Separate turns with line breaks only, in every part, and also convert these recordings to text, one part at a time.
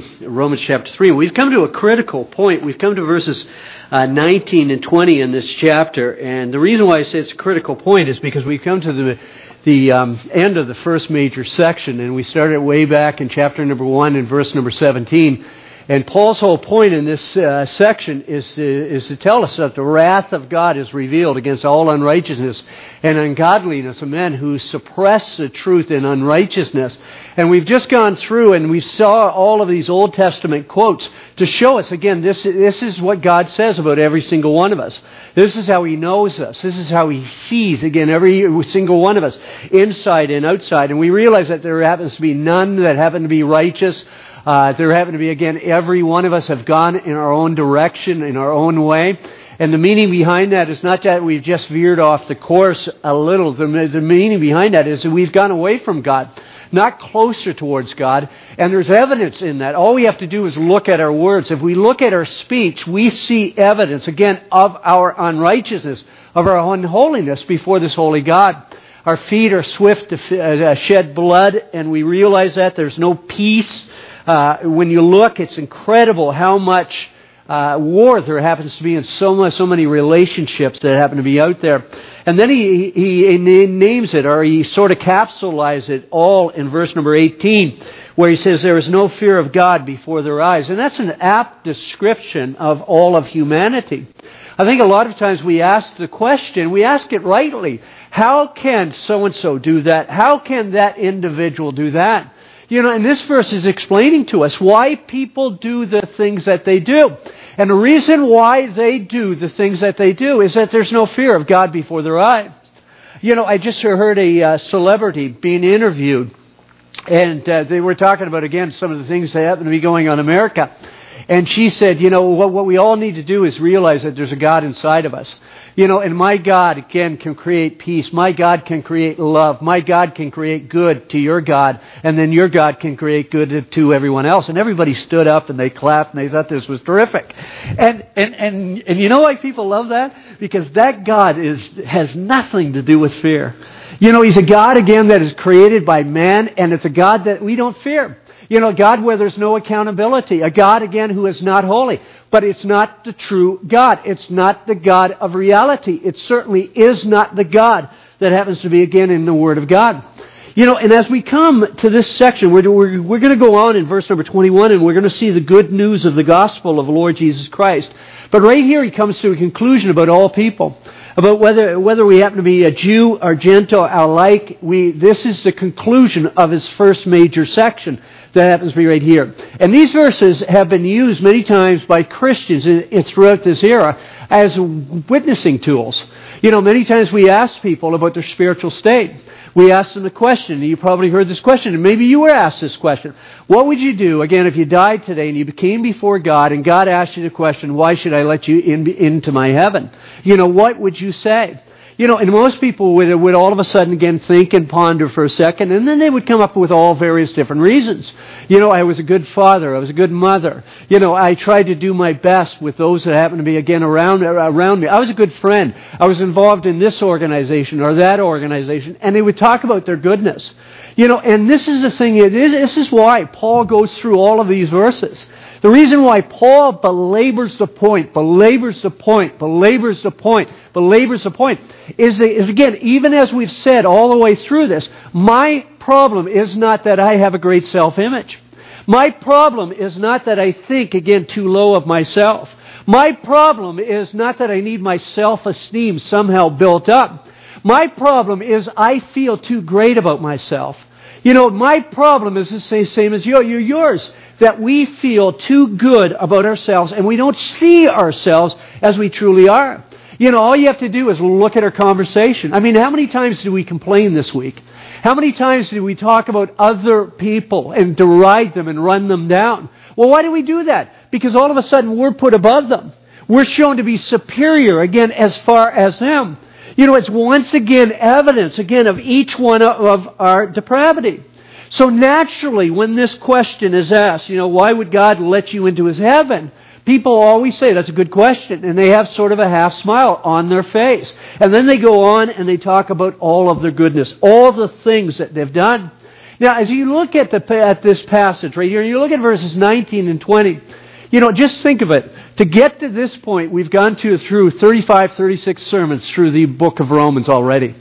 Romans chapter 3. We've come to a critical point. We've come to verses 19 and 20 in this chapter. And the reason why I say it's a critical point is because we've come to the end of the first major section. And we started way back in chapter number 1 and verse number 17. And Paul's whole point in this section is to tell us that the wrath of God is revealed against all unrighteousness and ungodliness of men who suppress the truth in unrighteousness. And we've just gone through and we saw all of these Old Testament quotes to show us, again, this is what God says about every single one of us. This is how He knows us. This is how He sees, again, every single one of us, inside and outside. And we realize that there happens to be none that happen to be righteous. There happen to be, again, every one of us have gone in our own direction, in our own way. And the meaning behind that is not that we've just veered off the course a little. The meaning behind that is that we've gone away from God, not closer towards God. And there's evidence in that. All we have to do is look at our words. If we look at our speech, we see evidence, again, of our unrighteousness, of our unholiness before this holy God. Our feet are swift to shed blood, and we realize that there's no peace. When you look, it's incredible how much war there happens to be in so many relationships that happen to be out there. And then he names it, or he sort of capsulizes it all in verse number 18, where he says, there is no fear of God before their eyes. And that's an apt description of all of humanity. I think a lot of times we ask the question, we ask it rightly, how can so-and-so do that? How can that individual do that? You know, and this verse is explaining to us why people do the things that they do. And the reason why they do the things that they do is that there's no fear of God before their eyes. You know, I just heard a celebrity being interviewed, and they were talking about, again, some of the things that happen to be going on in America. And she said, you know, what we all need to do is realize that there's a God inside of us. You know, and my God, again, can create peace. My God can create love. My God can create good to your God. And then your God can create good to everyone else. And everybody stood up and they clapped and they thought this was terrific. And you know why people love that? Because that God has nothing to do with fear. You know, He's a God, again, that is created by man, and it's a God that we don't fear. You know, God where there's no accountability. A God, again, who is not holy. But it's not the true God. It's not the God of reality. It certainly is not the God that happens to be, again, in the Word of God. You know, and as we come to this section, we're going to go on in verse number 21, and we're going to see the good news of the gospel of the Lord Jesus Christ. But right here he comes to a conclusion about all people. About whether we happen to be a Jew or Gentile alike, this is the conclusion of his first major section that happens to be right here. And these verses have been used many times by Christians throughout this era as witnessing tools. You know, many times we ask people about their spiritual state. We ask them the question, and you probably heard this question, and maybe you were asked this question. What would you do, again, if you died today and you came before God and God asked you the question, why should I let you into my heaven? You know, what would you say? You know, and most people would all of a sudden, again, think and ponder for a second, and then they would come up with all various different reasons. You know, I was a good father. I was a good mother. You know, I tried to do my best with those that happened to be, again, around me. I was a good friend. I was involved in this organization or that organization, and they would talk about their goodness. You know, and this is the thing. This is why Paul goes through all of these verses. The reason why Paul belabors the point is again, even as we've said all the way through this, my problem is not that I have a great self-image. My problem is not that I think, again, too low of myself. My problem is not that I need my self-esteem somehow built up. My problem is I feel too great about myself. You know, my problem is the same as yours. That we feel too good about ourselves and we don't see ourselves as we truly are. You know, all you have to do is look at our conversation. I mean, how many times do we complain this week? How many times do we talk about other people and deride them and run them down? Well, why do we do that? Because all of a sudden we're put above them. We're shown to be superior, again, as far as them. You know, it's once again evidence, again, of each one of our depravity. So naturally, when this question is asked, you know, why would God let you into His heaven? People always say, that's a good question. And they have sort of a half smile on their face. And then they go on and they talk about all of their goodness, all the things that they've done. Now, as you look at this passage right here, you look at verses 19 and 20, just think of it. To get to this point, we've gone through 35, 36 sermons through the book of Romans already.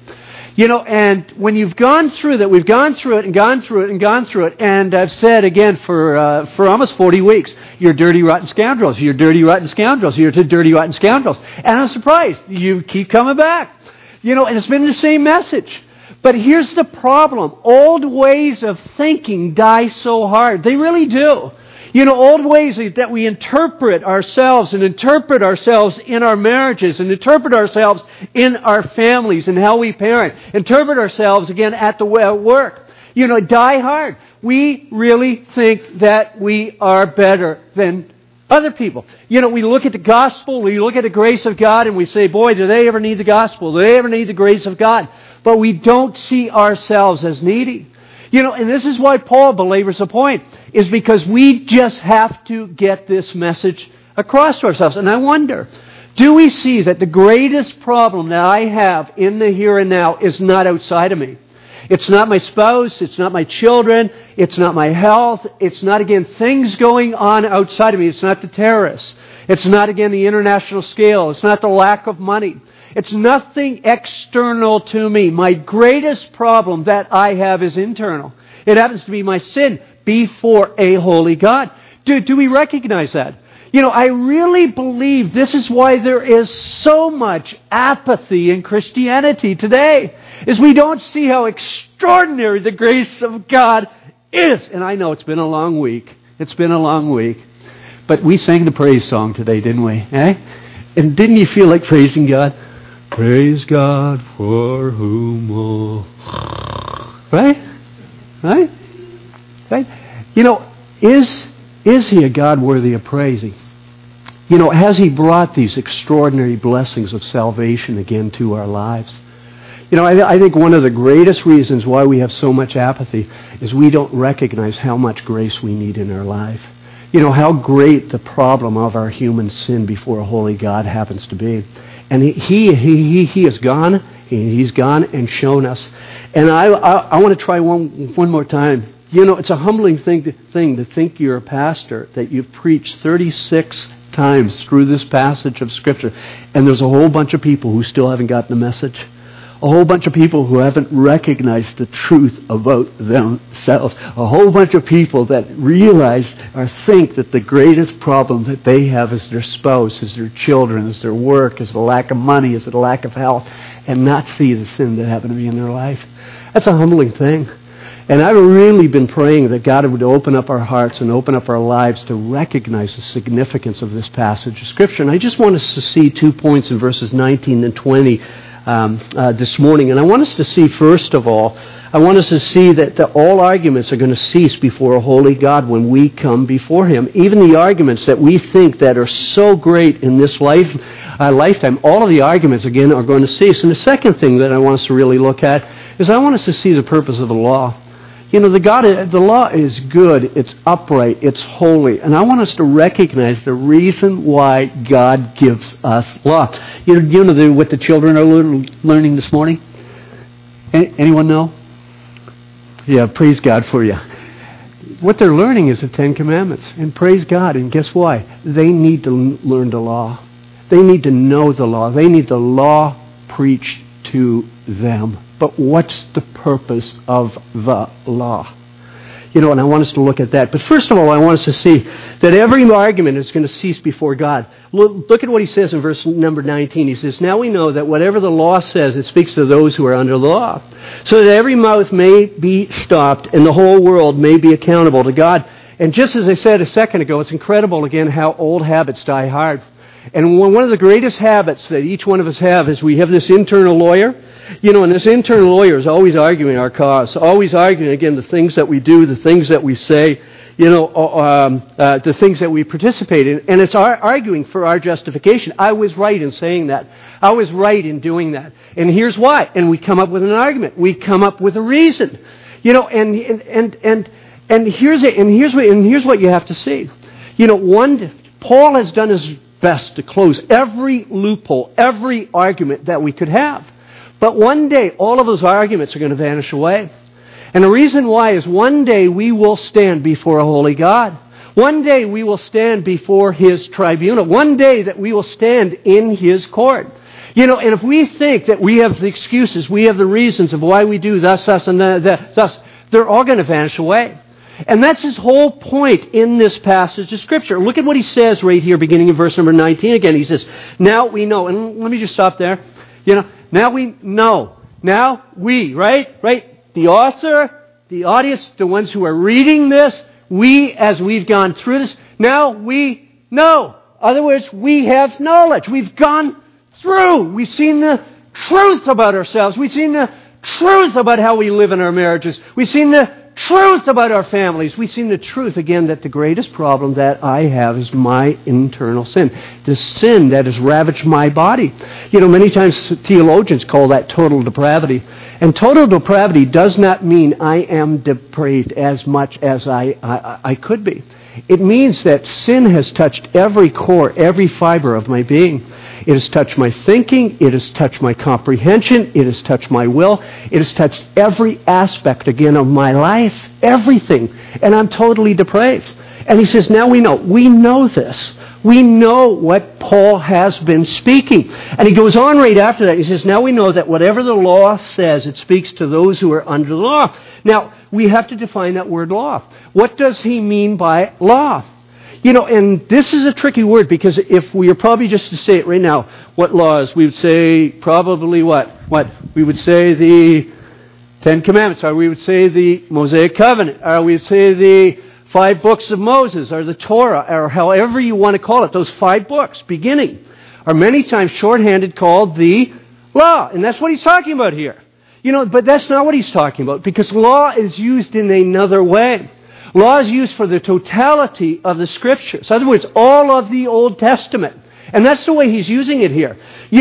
And when you've gone through that, we've gone through it and gone through it and gone through it, and I've said again for almost 40 weeks, you're dirty, rotten scoundrels, you're dirty, rotten scoundrels, you're dirty, rotten scoundrels. And I'm surprised. You keep coming back. And it's been the same message. But here's the problem. Old ways of thinking die so hard. They really do. Old ways that we interpret ourselves and interpret ourselves in our marriages and interpret ourselves in our families and how we parent. Interpret ourselves, again, at work. Die hard. We really think that we are better than other people. We look at the gospel, we look at the grace of God, and we say, boy, do they ever need the gospel? Do they ever need the grace of God? But we don't see ourselves as needy. And this is why Paul belabors the point, is because we just have to get this message across to ourselves. And I wonder, do we see that the greatest problem that I have in the here and now is not outside of me? It's not my spouse, it's not my children, it's not my health, it's not, again, things going on outside of me. It's not the terrorists. It's not, again, the international scale. It's not the lack of money. It's nothing external to me. My greatest problem that I have is internal. It happens to be my sin before a holy God. Do we recognize that? I really believe this is why there is so much apathy in Christianity today, is we don't see how extraordinary the grace of God is. And I know it's been a long week. It's been a long week. But we sang the praise song today, didn't we? And didn't you feel like praising God? Praise God for whom all... Right? Right? Is He a God worthy of praising? Has He brought these extraordinary blessings of salvation again to our lives? I think one of the greatest reasons why we have so much apathy is we don't recognize how much grace we need in our life. How great the problem of our human sin before a holy God happens to be. And He has gone, He's gone and shown us. And I want to try one more time. It's a humbling thing to think you're a pastor, that you've preached 36 times through this passage of Scripture, and there's a whole bunch of people who still haven't gotten the message. A whole bunch of people who haven't recognized the truth about themselves. A whole bunch of people that realize or think that the greatest problem that they have is their spouse, is their children, is their work, is the lack of money, is the lack of health, and not see the sin that happened to be in their life. That's a humbling thing. And I've really been praying that God would open up our hearts and open up our lives to recognize the significance of this passage of Scripture. And I just want us to see 2 points in verses 19 and 20 this morning. And I want us to see, first of all, I want us to see that all arguments are going to cease before a holy God when we come before Him. Even the arguments that we think that are so great in this lifetime, all of the arguments, again, are going to cease. And the second thing that I want us to really look at is I want us to see the purpose of the law. The law is good, it's upright, it's holy. And I want us to recognize the reason why God gives us law. What the children are learning this morning? Anyone know? Yeah, praise God for you. What they're learning is the Ten Commandments. And praise God. And guess why? They need to learn the law. They need to know the law. They need the law preached to them. But what's the purpose of the law? And I want us to look at that. But first of all, I want us to see that every argument is going to cease before God. Look at what he says in verse number 19. He says, "Now we know that whatever the law says, it speaks to those who are under the law, so that every mouth may be stopped and the whole world may be accountable to God." And just as I said a second ago, it's incredible, again, how old habits die hard. And one of the greatest habits that each one of us have is we have this internal lawyer. And this internal lawyer is always arguing our cause, always arguing, again, the things that we do, the things that we say, the things that we participate in. And it's arguing for our justification. I was right in saying that. I was right in doing that. And here's why. And we come up with an argument. We come up with a reason. And here's what you have to see. Paul has done his best to close every loophole, every argument that we could have. But one day, all of those arguments are going to vanish away. And the reason why is one day we will stand before a holy God. One day we will stand before His tribunal. One day that we will stand in His court. And if we think that we have the excuses, we have the reasons of why we do thus, and thus, they're all going to vanish away. And that's his whole point in this passage of Scripture. Look at what he says right here, beginning in verse number 19 again. He says, now we know. And let me just stop there. Now we know. Now we, right? The author, the audience, the ones who are reading this, we, as we've gone through this, now we know. In other words, we have knowledge. We've gone through. We've seen the truth about ourselves. We've seen the truth about how we live in our marriages. We've seen the truth about our families. We've seen the truth, again, that the greatest problem that I have is my internal sin. The sin that has ravaged my body. Many times theologians call that total depravity. And total depravity does not mean I am depraved as much as I could be. It means that sin has touched every core, every fiber of my being. It has touched my thinking. It has touched my comprehension. It has touched my will. It has touched every aspect, again, of my life. Everything. And I'm totally depraved. And he says, now we know. We know this. We know what Paul has been speaking. And he goes on right after that. He says, now we know that whatever the law says, it speaks to those who are under the law. Now, we have to define that word law. What does he mean by law? And this is a tricky word, because if we are probably just to say it right now, what laws? We would say probably what? We would say the Ten Commandments, or we would say the Mosaic Covenant, or we would say the 5 books of Moses, or the Torah, or however you want to call it. Those 5 books, beginning, are many times shorthanded called the law. And that's what he's talking about here. But that's not what he's talking about, because law is used in another way. Law is used for the totality of the Scriptures. In other words, all of the Old Testament. And that's the way he's using it here.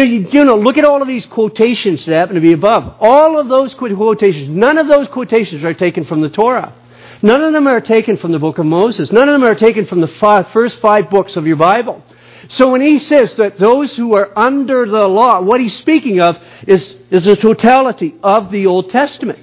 Look at all of these quotations that happen to be above. All of those quotations, none of those quotations are taken from the Torah. None of them are taken from the book of Moses. None of them are taken from the first 5 books of your Bible. So when he says that those who are under the law, what he's speaking of is the totality of the Old Testament.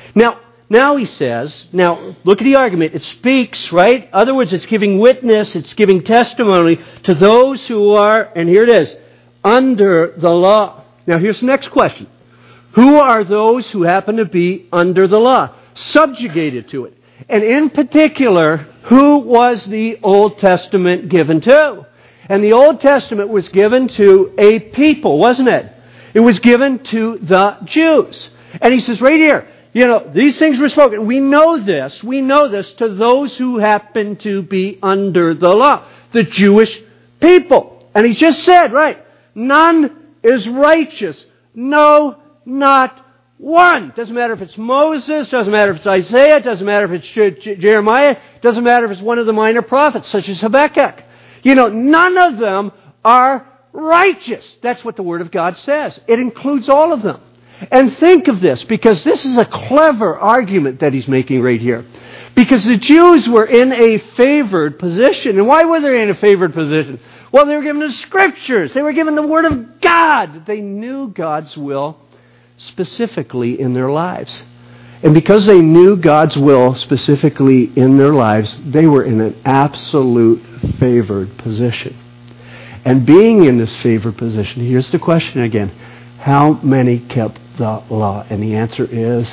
Now he says, look at the argument. It speaks, right? In other words, it's giving witness, it's giving testimony to those who are, and here it is, under the law. Now here's the next question. Who are those who happen to be under the law? Subjugated to it. And in particular, who was the Old Testament given to? And the Old Testament was given to a people, wasn't it? It was given to the Jews. And he says right here, these things were spoken. We know this to those who happen to be under the law, the Jewish people. And he just said, right, none is righteous. No, not one. Doesn't matter if it's Moses, doesn't matter if it's Isaiah, doesn't matter if it's Jeremiah, doesn't matter if it's one of the minor prophets, such as Habakkuk. None of them are righteous. That's what the Word of God says. It includes all of them. And think of this, because this is a clever argument that he's making right here. Because the Jews were in a favored position. And why were they in a favored position? Well, they were given the Scriptures. They were given the Word of God. They knew God's will specifically in their lives. And because they knew God's will specifically in their lives, they were in an absolute favored position. And being in this favored position, here's the question again. How many kept the law? And the answer is,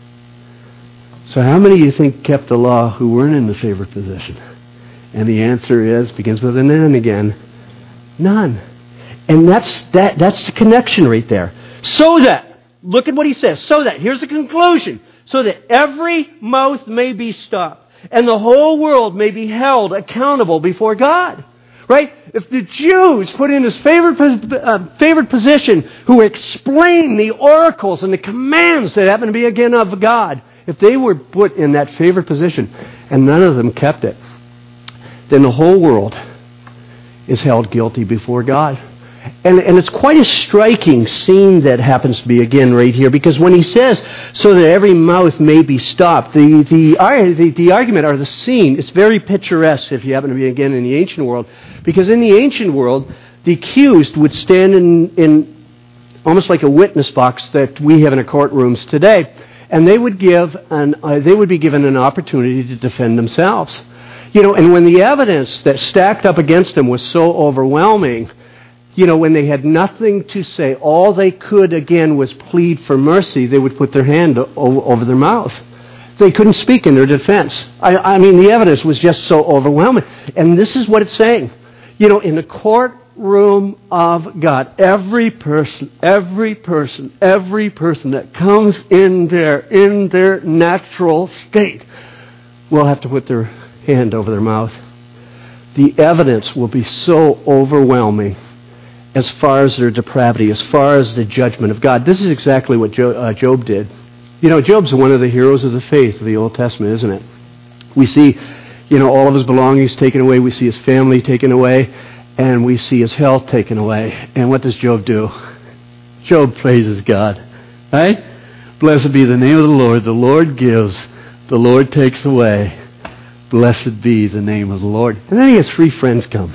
so how many do you think kept the law who weren't in the favored position? And the answer is, begins with an N again, none. And that's the connection right there. So that, look at what he says, so that, here's the conclusion, so that every mouth may be stopped and the whole world may be held accountable before God. Right? If the Jews put in this favored position who explain the oracles and the commands that happen to be again of God, if they were put in that favored position and none of them kept it, then the whole world is held guilty before God. And it's quite a striking scene that happens to be again right here, because when he says, so that every mouth may be stopped, the argument or the scene, it's very picturesque if you happen to be again in the ancient world, because in the ancient world, the accused would stand in almost like a witness box that we have in our courtrooms today. and they would be given an opportunity to defend themselves. And when the evidence that stacked up against them was so overwhelming, when they had nothing to say, all they could, again, was plead for mercy, they would put their hand over their mouth. They couldn't speak in their defense. I mean, the evidence was just so overwhelming. And this is what it's saying. In the courtroom of God, every person that comes in their natural state will have to put their hand over their mouth. The evidence will be so overwhelming as far as their depravity, as far as the judgment of God. This is exactly what Job did. Job's one of the heroes of the faith of the Old Testament, isn't it? We see, all of his belongings taken away. We see his family taken away. And we see his health taken away. And what does Job do? Job praises God. Right? Blessed be the name of the Lord. The Lord gives. The Lord takes away. Blessed be the name of the Lord. And then he has 3 friends come.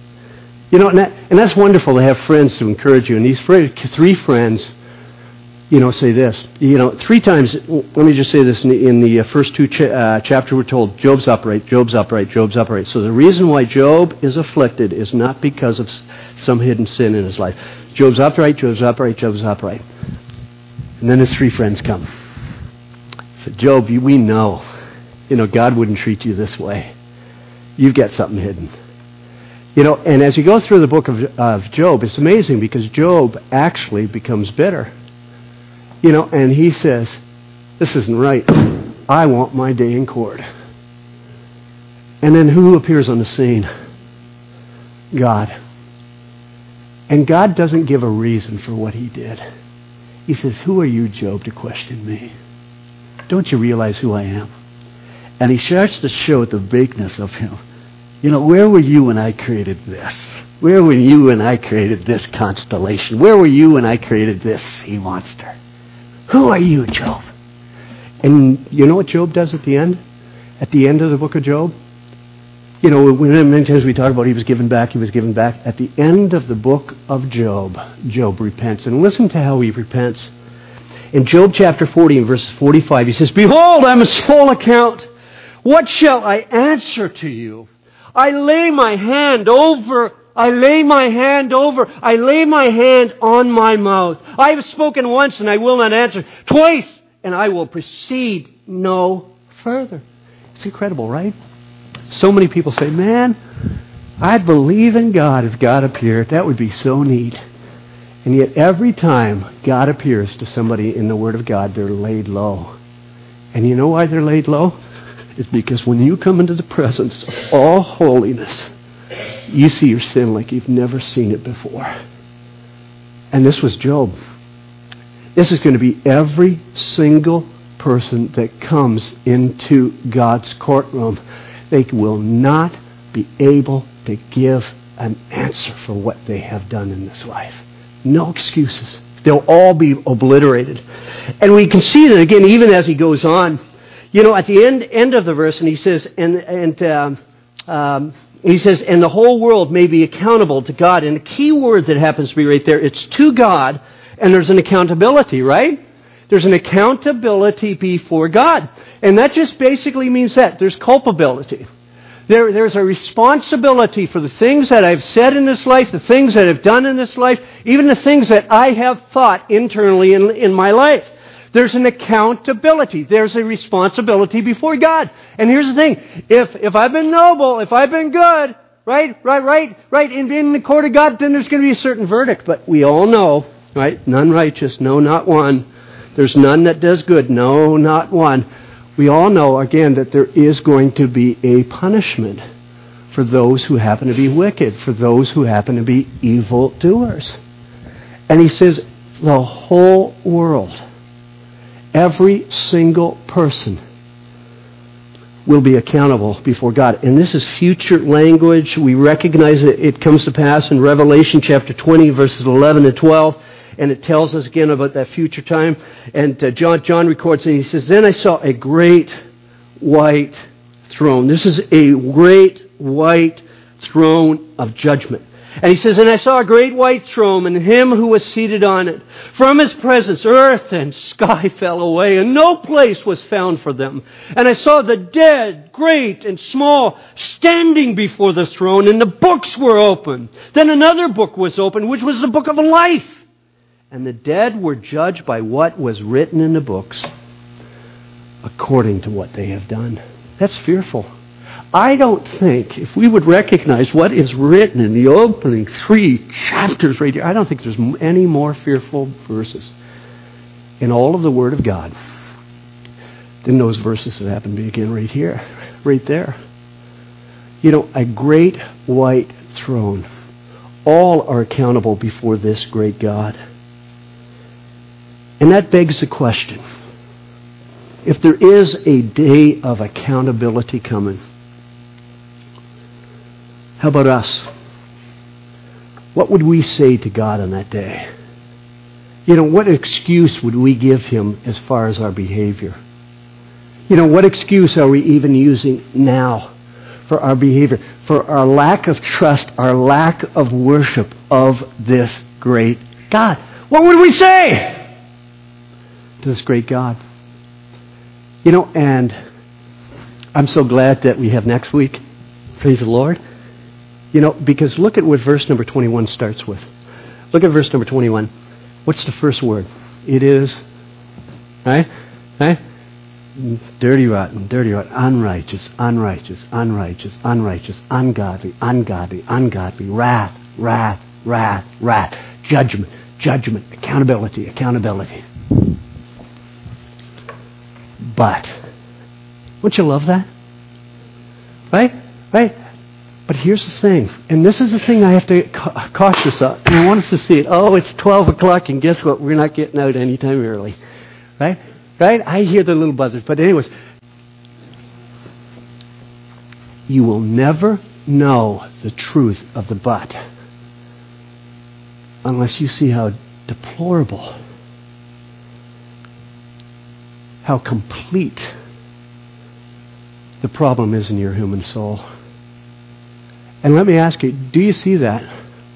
And that's wonderful to have friends to encourage you. And these 3 friends, say this. 3 times, let me just say this, in the first 2 chapters we're told, Job's upright, Job's upright, Job's upright. So the reason why Job is afflicted is not because of some hidden sin in his life. Job's upright, Job's upright, Job's upright. And then his 3 friends come. So Job, we know, God wouldn't treat you this way. You've got something hidden. And as you go through the book of Job, it's amazing because Job actually becomes bitter. And he says, this isn't right. I want my day in court. And then who appears on the scene? God. And God doesn't give a reason for what he did. He says, who are you, Job, to question me? Don't you realize who I am? And he starts to show the bigness of him. Where were you when I created this? Where were you when I created this constellation? Where were you when I created this sea monster? Who are you, Job? And you know what Job does at the end? At the end of the book of Job? Many times we talk about he was given back. At the end of the book of Job, Job repents. And listen to how he repents. In Job chapter 40 and verses 45, he says, behold, I am a small account. What shall I answer to you? I lay my hand on my mouth. I have spoken once and I will not answer. Twice and I will proceed no further. It's incredible, right? So many people say, man, I'd believe in God if God appeared. That would be so neat. And yet every time God appears to somebody in the Word of God, they're laid low. And you know why they're laid low? It's because when you come into the presence of all holiness, you see your sin like you've never seen it before. And this was Job. This is going to be every single person that comes into God's courtroom. They will not be able to give an answer for what they have done in this life. No excuses. They'll all be obliterated. And we can see that again, even as he goes on. At the end of the verse, and he says, and the whole world may be accountable to God. And the key word that happens to be right there, it's to God, and there's an accountability, right? There's an accountability before God. And that just basically means that. There's culpability. There's a responsibility for the things that I've said in this life, the things that I've done in this life, even the things that I have thought internally in my life. There's an accountability. There's a responsibility before God. And here's the thing. If I've been noble, if I've been good, right, in the court of God, then there's going to be a certain verdict. But we all know, right, none righteous, no, not one. There's none that does good, no, not one. We all know, again, that there is going to be a punishment for those who happen to be wicked, for those who happen to be evildoers. And he says, the whole world, every single person will be accountable before God. And this is future language. We recognize that it comes to pass in Revelation chapter 20, verses 11 and 12. And it tells us again about that future time. And John records, and he says, then I saw a great white throne. This is a great white throne of judgment. And he says, and I saw a great white throne and him who was seated on it. From his presence, earth and sky fell away, and no place was found for them. And I saw the dead, great and small, standing before the throne, and the books were opened. Then another book was opened, which was the book of life. And the dead were judged by what was written in the books, according to what they have done. That's fearful. I don't think, if we would recognize what is written in the opening 3 chapters right here, I don't think there's any more fearful verses in all of the Word of God than those verses that happen to begin right here, right there. You know, a great white throne. All are accountable before this great God. And that begs the question, if there is a day of accountability coming, how about us? What would we say to God on that day? You know, what excuse would we give Him as far as our behavior? You know, what excuse are we even using now for our behavior, for our lack of trust, our lack of worship of this great God? What would we say to this great God? You know, and I'm so glad that we have next week. Praise the Lord. You know, because look at what verse number 21 starts with. Look at verse number 21. What's the first word? It is, right? Dirty, rotten, unrighteous, unrighteous, unrighteous, unrighteous, ungodly, ungodly, ungodly, wrath, wrath, wrath, wrath, judgment, judgment, accountability, accountability. But, wouldn't you love that? Right? Right? But here's the thing, and this is the thing I have to cautious of, and I want us to see it. Oh, it's 12 o'clock, and guess what? We're not getting out anytime early. Right? Right? I hear the little buzzers. But anyways, you will never know the truth of the but unless you see how deplorable, how complete the problem is in your human soul. And let me ask you, do you see that?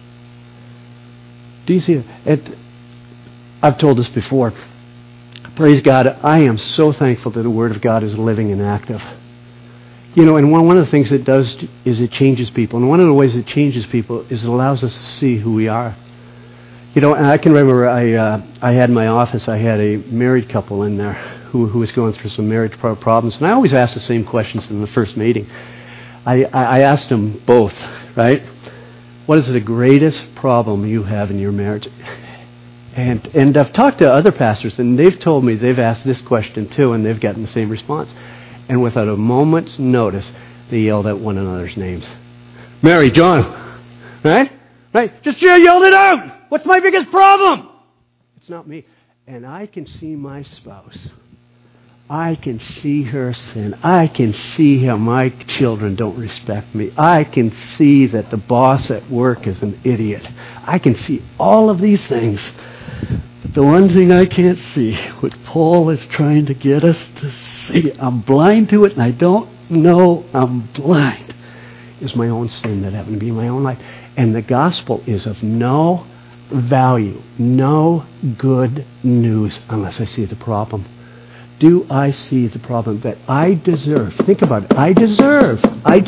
Do you see it? I've told this before. Praise God, I am so thankful that the Word of God is living and active. You know, and one of the things it does is it changes people. And one of the ways it changes people is it allows us to see who we are. You know, and I can remember I had in my office, I had a married couple in there who was going through some marriage problems. And I always ask the same questions in the first meeting. I asked them both, right? What is the greatest problem you have in your marriage? And I've talked to other pastors, and they've told me they've asked this question too, and they've gotten the same response. And without a moment's notice, they yelled out one another's names. Mary, John, right? Right? Just yelled it out. What's my biggest problem? It's not me. And I can see my spouse. I can see her sin. I can see how my children don't respect me. I can see that the boss at work is an idiot. I can see all of these things. But the one thing I can't see, what Paul is trying to get us to see, I'm blind to it and I don't know I'm blind, is my own sin that happened to be in my own life. And the gospel is of no value, no good news unless I see the problem. Do I see the problem that I deserve? Think about it. I deserve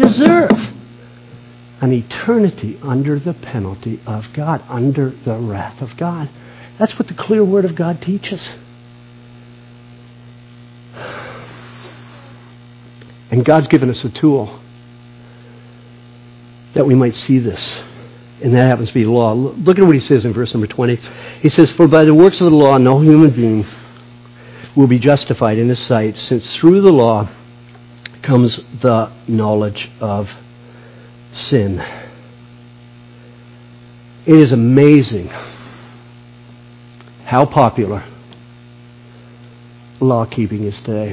an eternity under the penalty of God, under the wrath of God. That's what the clear Word of God teaches. And God's given us a tool that we might see this. And that happens to be the law. Look at what he says in verse number 20. He says, "For by the works of the law no human being will be justified in His sight, since through the law comes the knowledge of sin." It is amazing how popular law-keeping is today.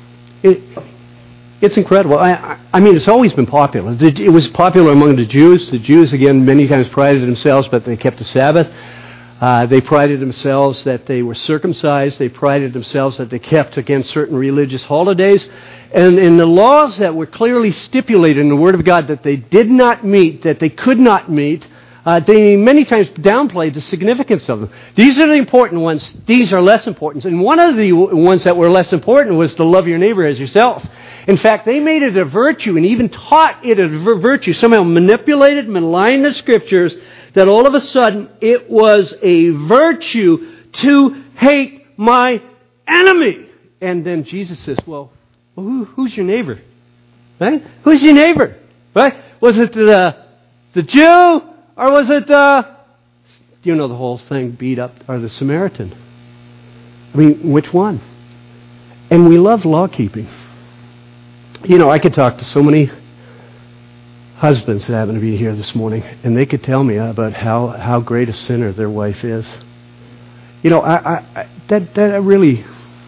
It's incredible. I mean, it's always been popular. It was popular among the Jews. The Jews, again, many times prided themselves, but they kept the Sabbath. They prided themselves that they were circumcised. They prided themselves that they kept against certain religious holidays. And in the laws that were clearly stipulated in the Word of God that they did not meet, that they could not meet, they many times downplayed the significance of them. These are the important ones. These are less important. And one of the ones that were less important was to love your neighbor as yourself. In fact, they made it a virtue and even taught it a virtue, somehow manipulated, maligned the Scriptures, that all of a sudden it was a virtue to hate my enemy. And then Jesus says, well who's your neighbor? Right? Who's your neighbor? Right? Was it the Jew? Or was it you know the whole thing, beat up, or the Samaritan? I mean, which one? And we love law keeping. You know, I could talk to so many husbands that happen to be here this morning, and they could tell me about how great a sinner their wife is. You know, that really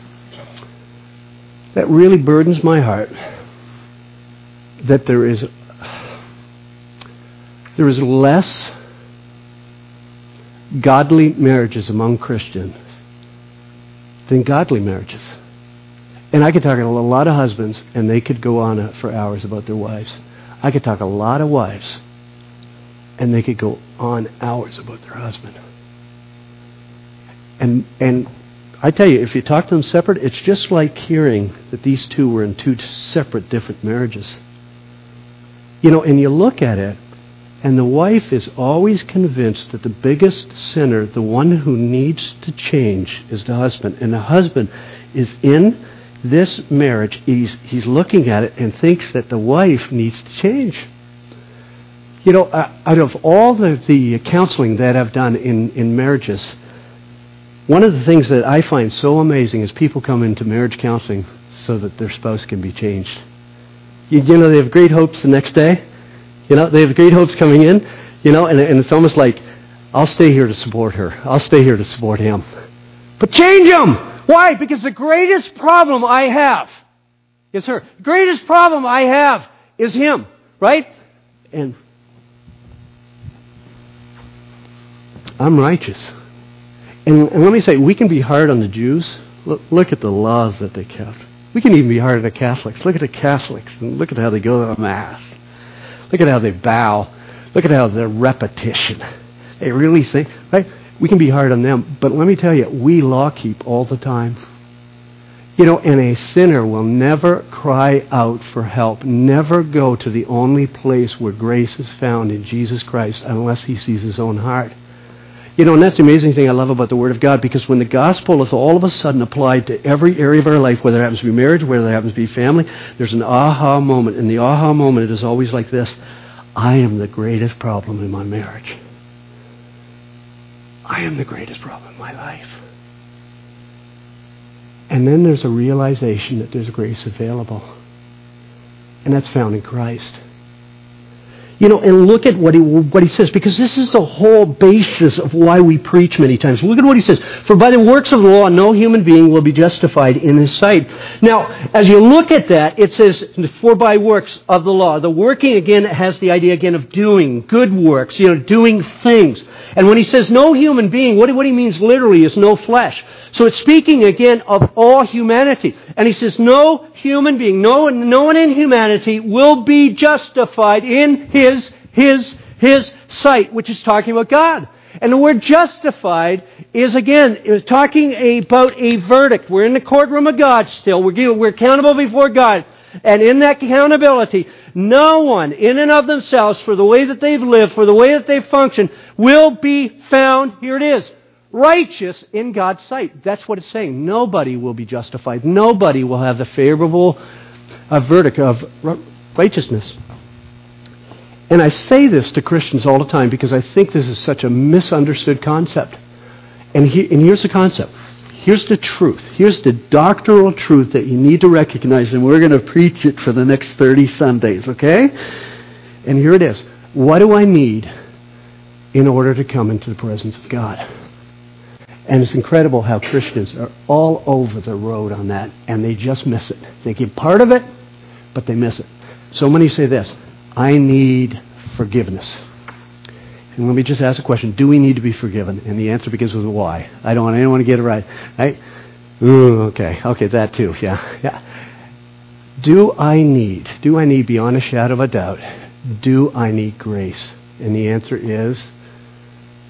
burdens my heart that there is less godly marriages among Christians than godly marriages. And I could talk to a lot of husbands, and they could go on for hours about their wives. I could talk to a lot of wives, and they could go on hours about their husband. And I tell you, if you talk to them separate, it's just like hearing that these two were in two separate, different marriages. You know, and you look at it, and the wife is always convinced that the biggest sinner, the one who needs to change, is the husband. And the husband is in this marriage, he's looking at it and thinks that the wife needs to change. You know, out of all the counseling that I've done in marriages, one of the things that I find so amazing is people come into marriage counseling so that their spouse can be changed. You know, they have great hopes the next day. You know, they have great hopes coming in. You know, and it's almost like, I'll stay here to support her. I'll stay here to support him. But change him! Why? Because the greatest problem I have, yes sir, the greatest problem I have is him, right? And I'm righteous. And let me say, we can be hard on the Jews. Look at the laws that they kept. We can even be hard on the Catholics. Look at the Catholics and look at how they go to Mass. Look at how they bow. Look at how they're repetition. They really think, right? We can be hard on them, but let me tell you, we law keep all the time. You know, and a sinner will never cry out for help, never go to the only place where grace is found in Jesus Christ unless he sees his own heart. You know, and that's the amazing thing I love about the Word of God, because when the gospel is all of a sudden applied to every area of our life, whether it happens to be marriage, whether it happens to be family, there's an aha moment, and the aha moment is always like this: I am the greatest problem in my marriage. I am the greatest problem in my life. And then there's a realization that there's grace available. And that's found in Christ. You know, and look at what he says, because this is the whole basis of why we preach many times. Look at what he says. For by the works of the law, no human being will be justified in his sight. Now, as you look at that, it says, for by works of the law. The working, again, has the idea, again, of doing good works, you know, doing things. And when he says no human being, what he means literally is no flesh. So it's speaking, again, of all humanity. And he says no human being, no one in humanity will be justified in his sight, which is talking about God. And the word justified is, again, talking about a verdict. We're in the courtroom of God still. We're accountable before God. And in that accountability, no one in and of themselves, for the way that they've lived, for the way that they've functioned, will be found, here it is, righteous in God's sight. That's what it's saying. Nobody will be justified. Nobody will have the favorable verdict of righteousness. And I say this to Christians all the time because I think this is such a misunderstood concept. And here's the concept. Here's the truth. Here's the doctrinal truth that you need to recognize, and we're going to preach it for the next 30 Sundays, okay? And here it is. What do I need in order to come into the presence of God? And it's incredible how Christians are all over the road on that, and they just miss it. They get part of it, but they miss it. So many say this: I need forgiveness. And let me just ask a question. Do we need to be forgiven? And the answer begins with a why. I don't want to get it right. Right? Ooh, okay, that too. Yeah. Do I need, beyond a shadow of a doubt, do I need grace? And the answer is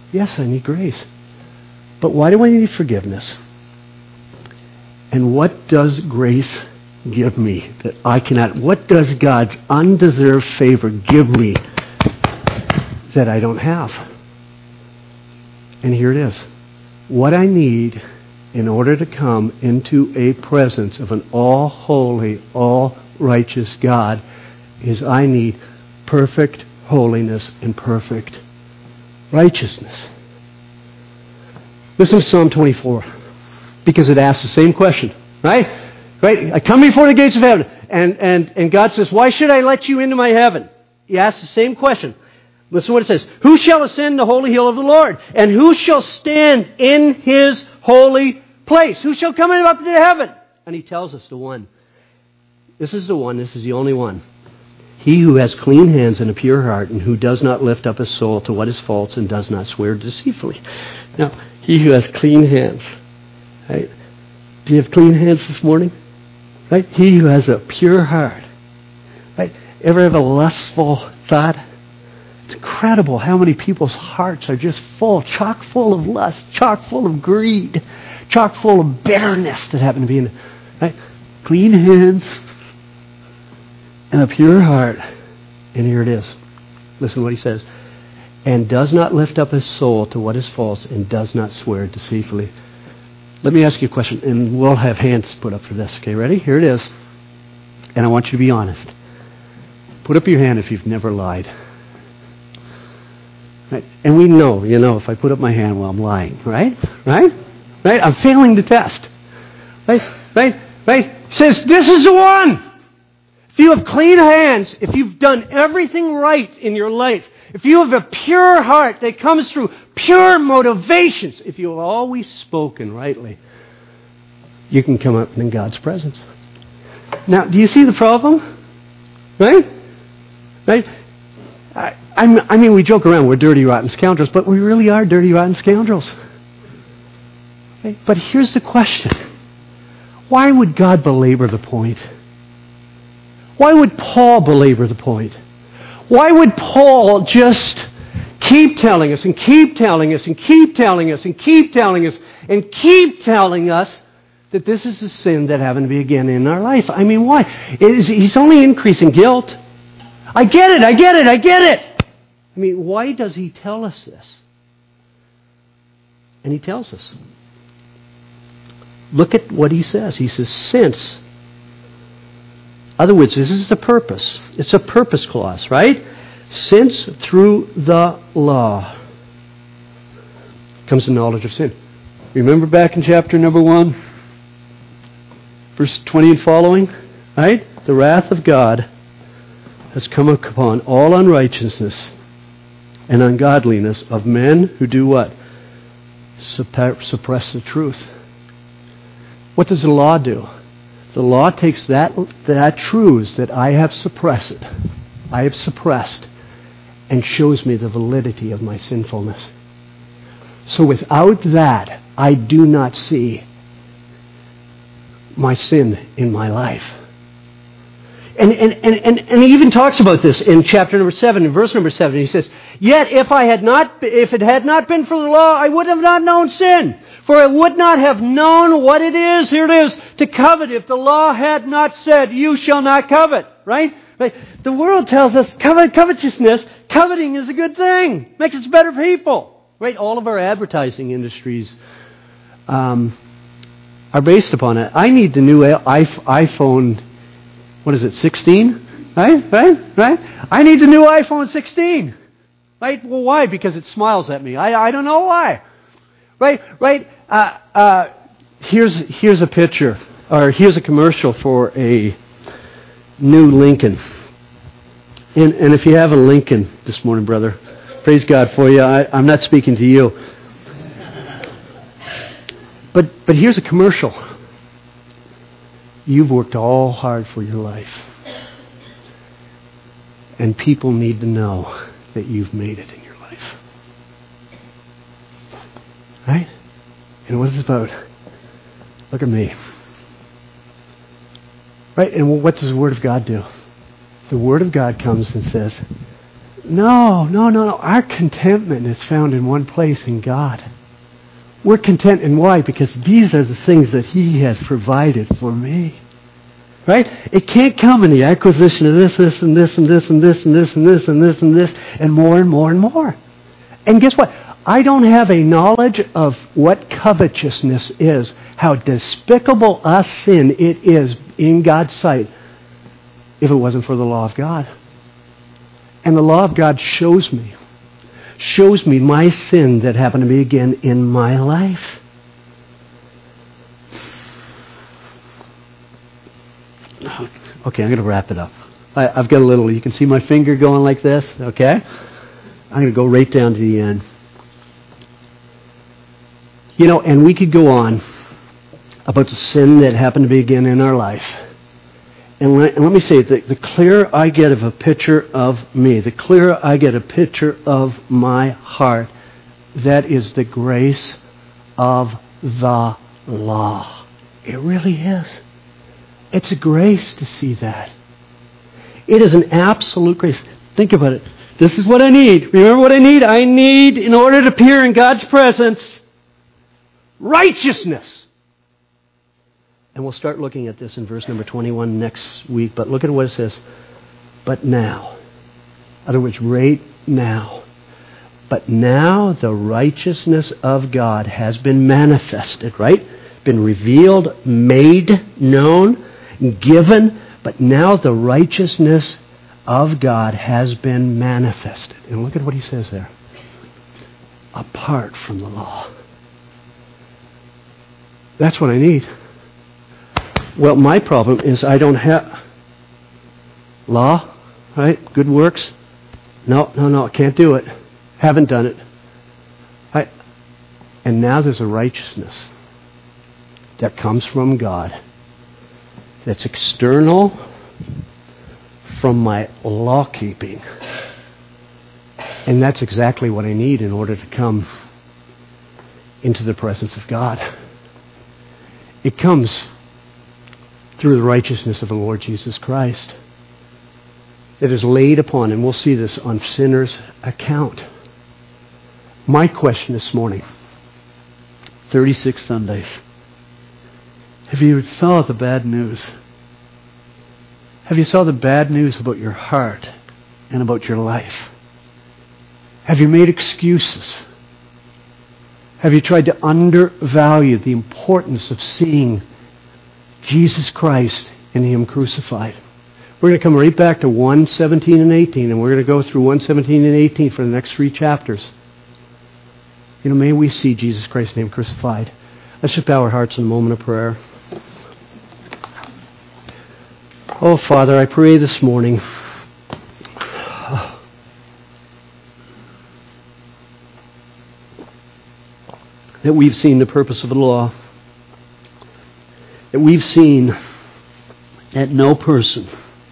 Yes, I need grace. But why do I need forgiveness? And what does grace give me that I cannot? What does God's undeserved favor give me that I don't have? And here it is. What I need in order to come into a presence of an all-holy, all-righteous God is I need perfect holiness and perfect righteousness. Listen to Psalm 24, because it asks the same question, right? Right? I come before the gates of heaven, and God says, why should I let you into my heaven? He asks the same question. Listen to what it says. Who shall ascend the holy hill of the Lord? And who shall stand in his holy place? Who shall come up into heaven? And he tells us the one. This is the one. This is the only one. He who has clean hands and a pure heart, and who does not lift up his soul to what is false and does not swear deceitfully. Now, he who has clean hands. Right? Do you have clean hands this morning? Right? He who has a pure heart. Right? Ever have a lustful thought? It's incredible how many people's hearts are just full, chock full of lust, chock full of greed, chock full of bitterness that happen to be in. Right? Clean hands and a pure heart. And here it is. Listen to what he says. And does not lift up his soul to what is false and does not swear deceitfully. Let me ask you a question, and we'll have hands put up for this. Okay, ready? Here it is. And I want you to be honest. Put up your hand if you've never lied. Right? And we know, if I put up my hand, well, I'm lying. Right? Right? Right? I'm failing the test. Right? Right? Right? He says, this is the one. If you have clean hands, if you've done everything right in your life, if you have a pure heart that comes through pure motivations, if you have always spoken rightly, you can come up in God's presence. Now, do you see the problem? Right? Right? I mean, we joke around, we're dirty, rotten scoundrels, but we really are dirty, rotten scoundrels. Right? But here's the question. Why would God belabor the point? Why would Paul belabor the point? Why would Paul just keep telling us and keep telling us and keep telling us and keep telling us and keep telling us that this is the sin that happened to be again in our life? I mean, why? He's only increasing guilt. I get it. I mean, why does he tell us this? And he tells us. Look at what he says. He says, since. In other words, this is the purpose. It's a purpose clause, right? Since through the law comes the knowledge of sin. Remember back in chapter number 1, verse 20 and following? Right? The wrath of God has come upon all unrighteousness and ungodliness of men who do what? Suppress the truth. What does the law do? The law takes that truths that I have suppressed, and shows me the validity of my sinfulness. So without that, I do not see my sin in my life. And he even talks about this in chapter number 7, in verse number 7. He says, yet if it had not been for the law, I would have not known sin. For I would not have known what it is, here it is, to covet if the law had not said, you shall not covet. Right? Right? The world tells us covetousness, coveting is a good thing. Makes us better people. Right? All of our advertising industries are based upon it. I need the new iPhone, what is it, 16? Right? I need the new iPhone 16. Right? Well, why? Because it smiles at me. I don't know why. Right? Here's a picture, or here's a commercial for a new Lincoln. And if you have a Lincoln this morning, brother, praise God for you. I'm not speaking to you. But here's a commercial. You've worked all hard for your life. And people need to know that you've made it in your life. Right? And what is it about? Look at me. Right? And what does the Word of God do? The Word of God comes and says, No. Our contentment is found in one place, in God. We're content, and why? Because these are the things that He has provided for me. Right? It can't come in the acquisition of this, and this, and this, and this, and this, and this, and this, and this, and more and more and more. And guess what? I don't have a knowledge of what covetousness is, how despicable a sin it is in God's sight, if it wasn't for the law of God. And the law of God shows me my sin that happened to me again in my life. Okay, I'm going to wrap it up. I've got a little, you can see my finger going like this, okay? I'm going to go right down to the end. And we could go on about the sin that happened to be again in our life. And let me say, the clearer I get of a picture of me, the clearer I get a picture of my heart, that is the grace of the law. It really is. It's a grace to see that. It is an absolute grace. Think about it. This is what I need. Remember what I need? I need, in order to appear in God's presence, righteousness. And we'll start looking at this in verse number 21 next week. But look at what it says. But now. In other words, right now. But now the righteousness of God has been manifested, right? Been revealed, made known, given. But now the righteousness of God has been manifested. And look at what he says there. Apart from the law. That's what I need. Well, my problem is I don't have law, right? Good works. No, I can't do it. Haven't done it. And now there's a righteousness that comes from God that's external from my law keeping. And that's exactly what I need in order to come into the presence of God. It comes through the righteousness of the Lord Jesus Christ that is laid upon, and we'll see this on sinners' account. My question this morning, 36 Sundays, have you saw the bad news? Have you saw the bad news about your heart and about your life? Have you made excuses? Have you tried to undervalue the importance of seeing Jesus Christ and Him crucified? We're going to come right back to 1:17 and 18, and we're going to go through 1:17 and 18 for the next 3 chapters. May we see Jesus Christ and Him crucified. Let's just bow our hearts in a moment of prayer. Oh, Father, I pray this morning that we've seen the purpose of the law. That we've seen that no person,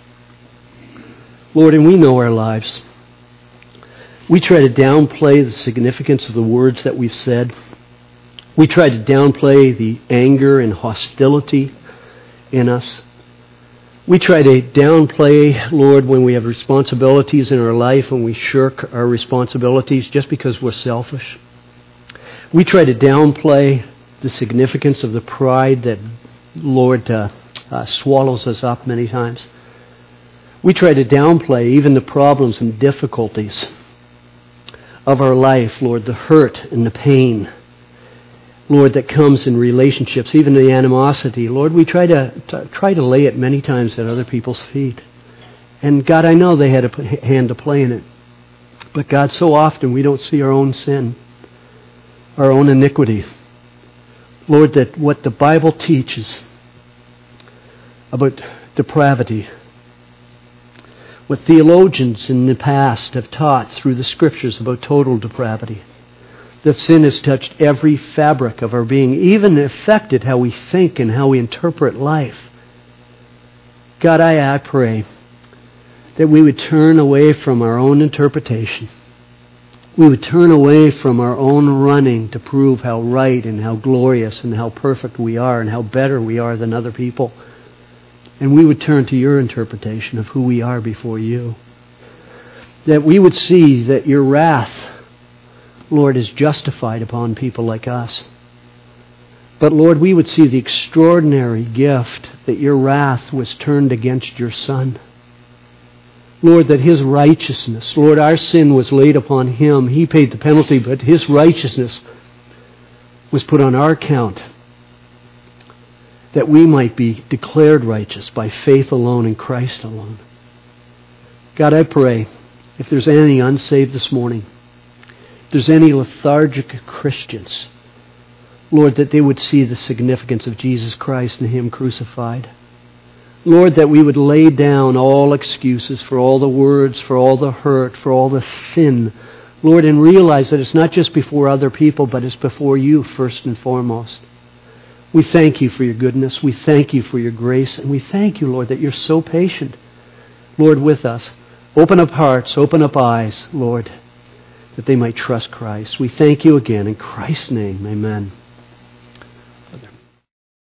Lord, and we know our lives, we try to downplay the significance of the words that we've said. We try to downplay the anger and hostility in us. We try to downplay, Lord, when we have responsibilities in our life and we shirk our responsibilities just because we're selfish. We try to downplay the significance of the pride that, Lord, swallows us up many times. We try to downplay even the problems and difficulties of our life, Lord, the hurt and the pain, Lord, that comes in relationships, even the animosity. Lord, we try to lay it many times at other people's feet. And God, I know they had a hand to play in it. But God, so often we don't see our own sin, our own iniquity. Lord, that what the Bible teaches about depravity, what theologians in the past have taught through the Scriptures about total depravity, that sin has touched every fabric of our being, even affected how we think and how we interpret life. God, I pray that we would turn away from our own interpretation. We would turn away from our own running to prove how right and how glorious and how perfect we are and how better we are than other people. And we would turn to your interpretation of who we are before you. that we would see that your wrath, Lord, is justified upon people like us. But Lord, we would see the extraordinary gift that your wrath was turned against your Son. Lord, that his righteousness, Lord, our sin was laid upon him. He paid the penalty, but his righteousness was put on our account, that we might be declared righteous by faith alone in Christ alone. God, I pray, if there's any unsaved this morning, if there's any lethargic Christians, Lord, that they would see the significance of Jesus Christ and him crucified. Lord, that we would lay down all excuses for all the words, for all the hurt, for all the sin, Lord, and realize that it's not just before other people, but it's before you first and foremost. We thank you for your goodness. We thank you for your grace. And we thank you, Lord, that you're so patient, Lord, with us. Open up hearts, open up eyes, Lord, that they might trust Christ. We thank you again. In Christ's name, amen.